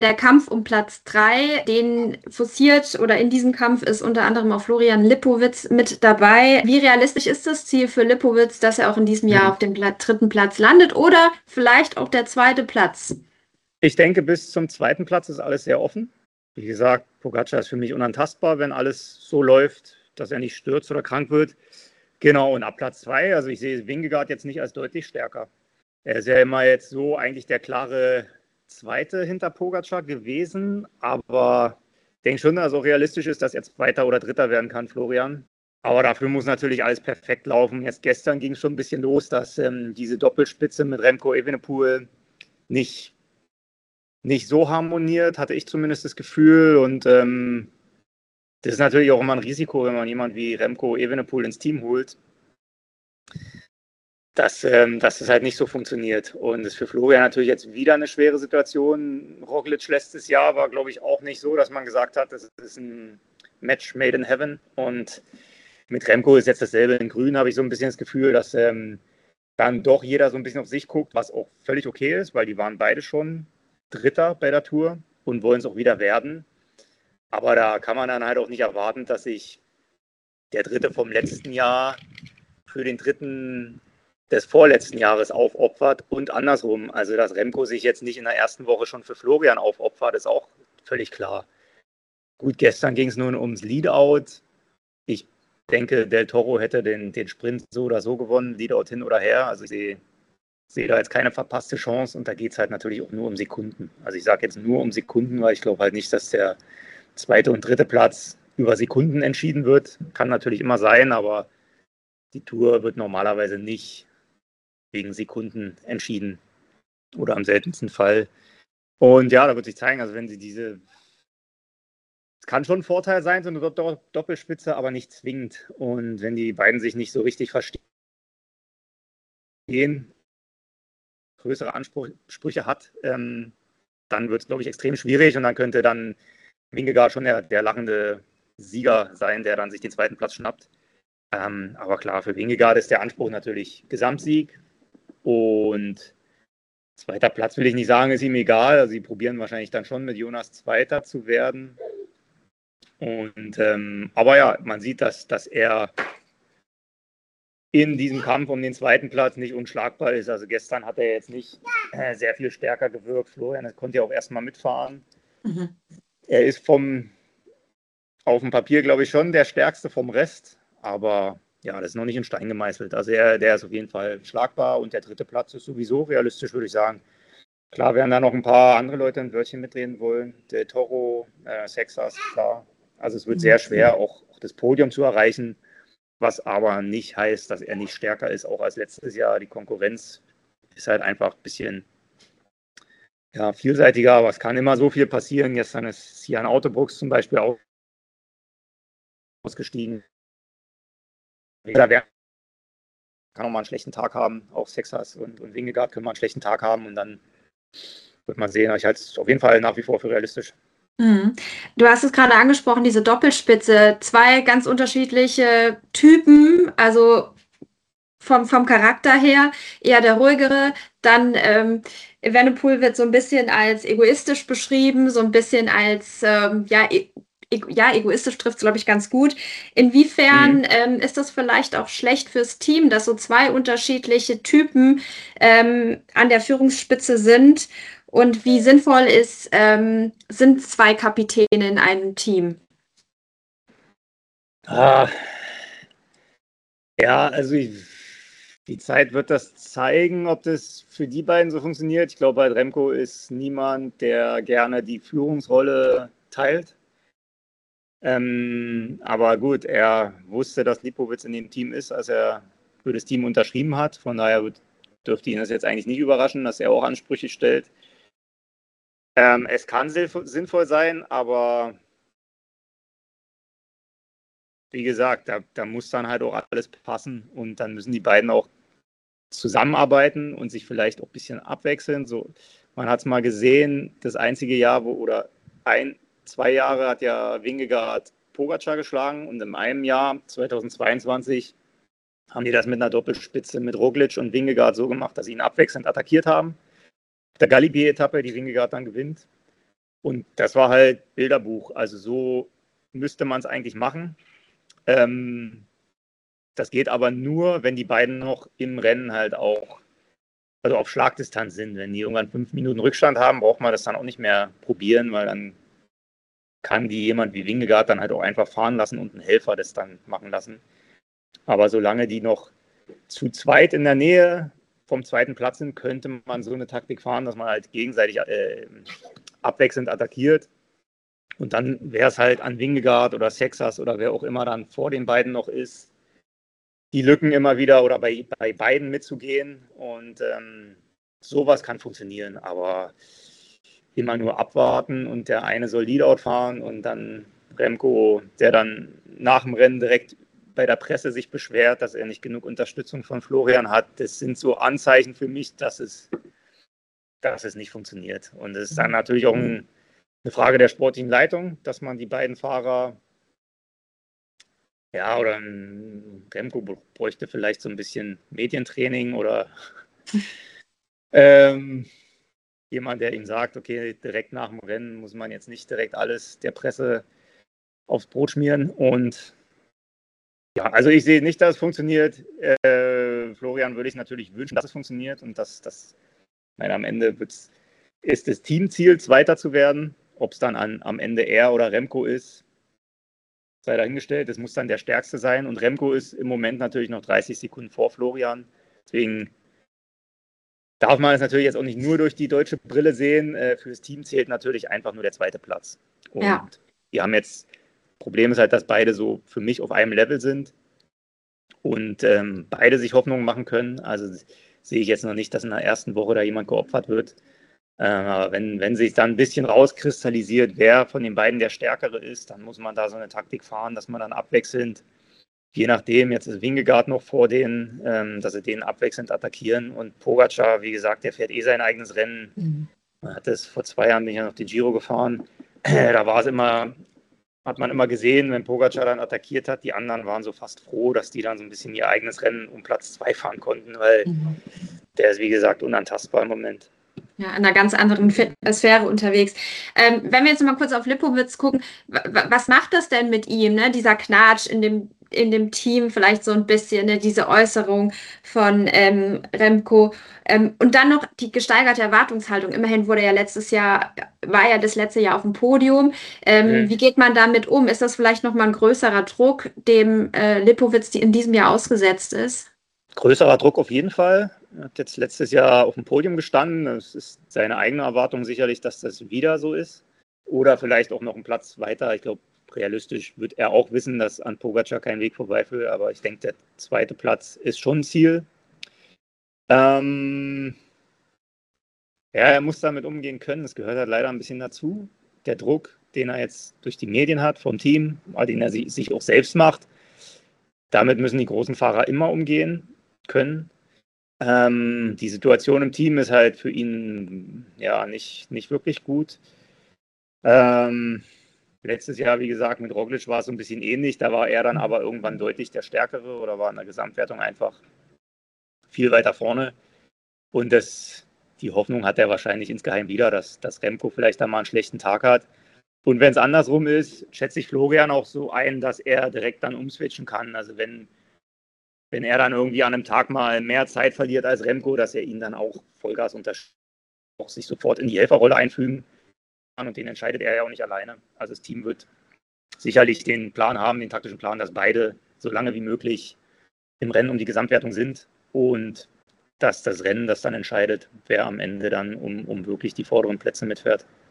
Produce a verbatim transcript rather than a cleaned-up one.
der Kampf um Platz drei, den forciert oder in diesem Kampf ist unter anderem auch Florian Lipowitz mit dabei. Wie realistisch ist das Ziel für Lipowitz, dass er auch in diesem Jahr Mhm. auf dem Pla- dritten Platz landet oder vielleicht auch der zweite Platz? Ich denke, bis zum zweiten Platz ist alles sehr offen. Wie gesagt, Pogacar ist für mich unantastbar, wenn alles so läuft, dass er nicht stürzt oder krank wird. Genau, und ab Platz zwei, also ich sehe Vingegaard jetzt nicht als deutlich stärker. Er ist ja immer jetzt so eigentlich der klare Zweite hinter Pogacar gewesen, aber ich denke schon, dass es auch realistisch ist, dass er Zweiter oder Dritter werden kann, Florian. Aber dafür muss natürlich alles perfekt laufen. Jetzt gestern ging es schon ein bisschen los, dass ähm, diese Doppelspitze mit Remco Evenepoel nicht, nicht so harmoniert, hatte ich zumindest das Gefühl. Und ähm, das ist natürlich auch immer ein Risiko, wenn man jemanden wie Remco Evenepoel ins Team holt, dass, ähm, dass das halt nicht so funktioniert. Und das ist für Florian natürlich jetzt wieder eine schwere Situation. Roglic letztes Jahr war, glaube ich, auch nicht so, dass man gesagt hat, das ist ein Match made in heaven. Und mit Remco ist jetzt dasselbe. In Grün habe ich so ein bisschen das Gefühl, dass ähm, dann doch jeder so ein bisschen auf sich guckt, was auch völlig okay ist, weil die waren beide schon Dritter bei der Tour und wollen es auch wieder werden. Aber da kann man dann halt auch nicht erwarten, dass sich der Dritte vom letzten Jahr für den Dritten des vorletzten Jahres aufopfert und andersrum. Also, dass Remco sich jetzt nicht in der ersten Woche schon für Florian aufopfert, ist auch völlig klar. Gut, gestern ging es nun ums Leadout. Ich denke, Del Toro hätte den, den Sprint so oder so gewonnen, Leadout hin oder her. Also ich sehe, sehe da jetzt keine verpasste Chance und da geht es halt natürlich auch nur um Sekunden. Also ich sage jetzt nur um Sekunden, weil ich glaube halt nicht, dass der zweite und dritte Platz über Sekunden entschieden wird. Kann natürlich immer sein, aber die Tour wird normalerweise nicht wegen Sekunden entschieden oder am seltensten Fall. Und ja, da wird sich zeigen, also wenn sie diese, es kann schon ein Vorteil sein, so eine Doppelspitze, aber nicht zwingend. Und wenn die beiden sich nicht so richtig verstehen, größere Ansprüche hat, ähm, dann wird es, glaube ich, extrem schwierig und dann könnte dann Vingegaard schon der, der lachende Sieger sein, der dann sich den zweiten Platz schnappt. Ähm, aber klar, für Vingegaard ist der Anspruch natürlich Gesamtsieg und zweiter Platz will ich nicht sagen, ist ihm egal. Also sie probieren wahrscheinlich dann schon mit Jonas Zweiter zu werden. Und ähm, aber ja, man sieht, dass, dass er in diesem Kampf um den zweiten Platz nicht unschlagbar ist. Also gestern hat er jetzt nicht äh, sehr viel stärker gewirkt. Florian, das konnte ja auch erstmal mitfahren. Mhm. Er ist vom auf dem Papier, glaube ich, schon der stärkste vom Rest. Aber ja, das ist noch nicht in Stein gemeißelt. Also er, der ist auf jeden Fall schlagbar und der dritte Platz ist sowieso realistisch, würde ich sagen. Klar werden da noch ein paar andere Leute ein Wörtchen mitreden wollen. Der Toro, äh, Sexas, klar. Also es wird sehr schwer, auch, auch das Podium zu erreichen, was aber nicht heißt, dass er nicht stärker ist, auch als letztes Jahr. Die Konkurrenz ist halt einfach ein bisschen ja, vielseitiger, aber es kann immer so viel passieren. Gestern ist Jan Autobrooks zum Beispiel auch ausgestiegen. Oder wer kann auch mal einen schlechten Tag haben. Auch Sexas und, und Vingegaard können mal einen schlechten Tag haben und dann wird man sehen. Ich halte es auf jeden Fall nach wie vor für realistisch. Mhm. Du hast es gerade angesprochen, diese Doppelspitze. Zwei ganz unterschiedliche Typen, also vom, vom Charakter her eher der ruhigere. Dann ähm, Evenepoel wird so ein bisschen als egoistisch beschrieben, so ein bisschen als, ähm, ja, e e ja, egoistisch trifft es, glaube ich, ganz gut. Inwiefern Mhm. ähm, ist das vielleicht auch schlecht fürs Team, dass so zwei unterschiedliche Typen ähm, an der Führungsspitze sind? Und wie sinnvoll ist, ähm, sind zwei Kapitäne in einem Team? Ah, ja, also ich, die Zeit wird das zeigen, ob das für die beiden so funktioniert. Ich glaube, bei Remco ist niemand, der gerne die Führungsrolle teilt. Ähm, aber gut, er wusste, dass Lipowitz in dem Team ist, als er für das Team unterschrieben hat. Von daher dürfte ihn das jetzt eigentlich nicht überraschen, dass er auch Ansprüche stellt. Ähm, es kann sinnvoll sein, aber wie gesagt, da, da muss dann halt auch alles passen und dann müssen die beiden auch zusammenarbeiten und sich vielleicht auch ein bisschen abwechseln. So, man hat es mal gesehen, das einzige Jahr, wo oder ein, zwei Jahre hat ja Vingegaard Pogacar geschlagen und in einem Jahr, zweitausendzweiundzwanzig, haben die das mit einer Doppelspitze mit Roglic und Vingegaard so gemacht, dass sie ihn abwechselnd attackiert haben. Der Galibier-Etappe, die Vingegaard dann gewinnt. Und das war halt Bilderbuch. Also so müsste man es eigentlich machen. Ähm, das geht aber nur, wenn die beiden noch im Rennen halt auch, also auf Schlagdistanz sind. Wenn die irgendwann fünf Minuten Rückstand haben, braucht man das dann auch nicht mehr probieren, weil dann kann die jemand wie Vingegaard dann halt auch einfach fahren lassen und einen Helfer das dann machen lassen. Aber solange die noch zu zweit in der Nähe vom zweiten Platz sind, könnte man so eine Taktik fahren, dass man halt gegenseitig äh, abwechselnd attackiert. Und dann wäre es halt an Vingegaard oder Sexas oder wer auch immer dann vor den beiden noch ist, die Lücken immer wieder oder bei, bei beiden mitzugehen. Und ähm, sowas kann funktionieren, aber immer nur abwarten und der eine soll Leadout fahren und dann Remco, der dann nach dem Rennen direkt bei der Presse sich beschwert, dass er nicht genug Unterstützung von Florian hat. Das sind so Anzeichen für mich, dass es, dass es nicht funktioniert. Und es ist dann natürlich auch ein, eine Frage der sportlichen Leitung, dass man die beiden Fahrer, ja, oder ein Remco bräuchte vielleicht so ein bisschen Medientraining oder ähm, jemand, der ihm sagt, okay, direkt nach dem Rennen muss man jetzt nicht direkt alles der Presse aufs Brot schmieren. Und ja, also ich sehe nicht, dass es funktioniert. Äh, Florian würde ich natürlich wünschen, dass es funktioniert und dass das, meine, am Ende ist das Teamziel, Zweiter zu werden. Ob es dann an, am Ende er oder Remco ist, sei dahingestellt. Es muss dann der Stärkste sein. Und Remco ist im Moment natürlich noch dreißig Sekunden vor Florian. Deswegen darf man es natürlich jetzt auch nicht nur durch die deutsche Brille sehen. Äh, für das Team zählt natürlich einfach nur der zweite Platz. Und Ja. wir haben jetzt, Problem ist halt, dass beide so für mich auf einem Level sind und ähm, beide sich Hoffnungen machen können. Also sehe ich jetzt noch nicht, dass in der ersten Woche da jemand geopfert wird. Äh, aber wenn, wenn sich dann ein bisschen rauskristallisiert, wer von den beiden der Stärkere ist, dann muss man da so eine Taktik fahren, dass man dann abwechselnd, je nachdem, jetzt ist Vingegaard noch vor denen, ähm, dass sie den abwechselnd attackieren. Und Pogacar, wie gesagt, der fährt eh sein eigenes Rennen. Mhm. Man hat das vor zwei Jahren, bin ich ja noch den Giro gefahren. Da war es immer, hat man immer gesehen, wenn Pogacar dann attackiert hat, die anderen waren so fast froh, dass die dann so ein bisschen ihr eigenes Rennen um Platz zwei fahren konnten, weil mhm. der ist, wie gesagt, unantastbar im Moment. Ja, in einer ganz anderen Sphäre unterwegs. Ähm, wenn wir jetzt mal kurz auf Lippowitz gucken, was macht das denn mit ihm, ne? Dieser Knatsch in dem, in dem Team, vielleicht so ein bisschen, ne? Diese Äußerung von ähm, Remco ähm, und dann noch die gesteigerte Erwartungshaltung. Immerhin wurde er ja letztes Jahr, war ja das letzte Jahr auf dem Podium. Ähm, mhm. Wie geht man damit um? Ist das vielleicht nochmal ein größerer Druck, dem äh, Lippowitz die in diesem Jahr ausgesetzt ist? Größerer Druck auf jeden Fall. Er hat jetzt letztes Jahr auf dem Podium gestanden. Es ist seine eigene Erwartung sicherlich, dass das wieder so ist. Oder vielleicht auch noch einen Platz weiter. Ich glaube, realistisch wird er auch wissen, dass an Pogacar kein Weg vorbeiführt. Aber ich denke, der zweite Platz ist schon ein Ziel. Ähm ja, er muss damit umgehen können. Es gehört halt leider ein bisschen dazu. Der Druck, den er jetzt durch die Medien hat, vom Team, den er sich auch selbst macht. Damit müssen die großen Fahrer immer umgehen können. Ähm, die Situation im Team ist halt für ihn ja nicht, nicht wirklich gut. Ähm, letztes Jahr, wie gesagt, mit Roglic war es so ein bisschen ähnlich. Da war er dann aber irgendwann deutlich der Stärkere oder war in der Gesamtwertung einfach viel weiter vorne. Und das, die Hoffnung hat er wahrscheinlich insgeheim wieder, dass, dass Remco vielleicht da mal einen schlechten Tag hat. Und wenn es andersrum ist, schätze ich Florian auch so ein, dass er direkt dann umswitchen kann. Also wenn Wenn er dann irgendwie an einem Tag mal mehr Zeit verliert als Remco, dass er ihn dann auch Vollgas unterstützt, auch sich sofort in die Helferrolle einfügen kann. Und den entscheidet er ja auch nicht alleine. Also das Team wird sicherlich den Plan haben, den taktischen Plan, dass beide so lange wie möglich im Rennen um die Gesamtwertung sind und dass das Rennen das dann entscheidet, wer am Ende dann um, um wirklich die vorderen Plätze mitfährt.